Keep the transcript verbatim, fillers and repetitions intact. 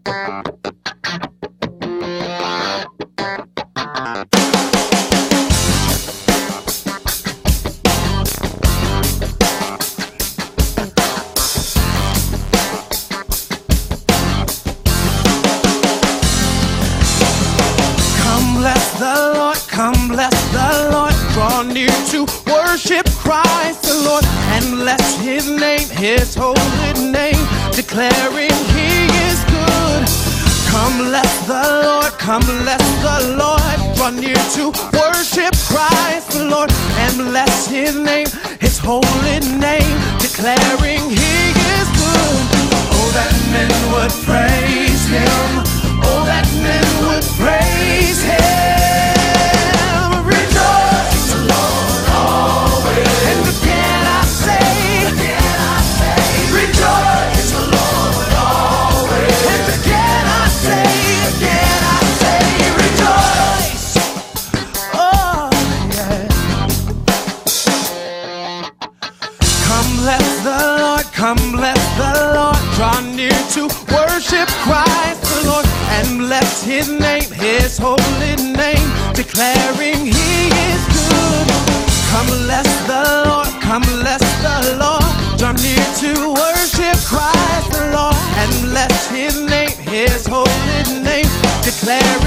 Come bless the Lord, draw near to worship Christ the Lord, and bless his name, his holy name, declaring he is good. Come bless the Lord, come bless the Lord, draw near to worship Christ the Lord, and bless his name, his holy name, declaring he is good. Oh, that men would praise him, oh, that men would praise him. Come bless the Lord, draw near to worship Christ the Lord, and bless his name, his holy name, declaring he is good. Come bless the Lord, come bless the Lord, draw near to worship Christ the Lord, and bless his name, his holy name, declaring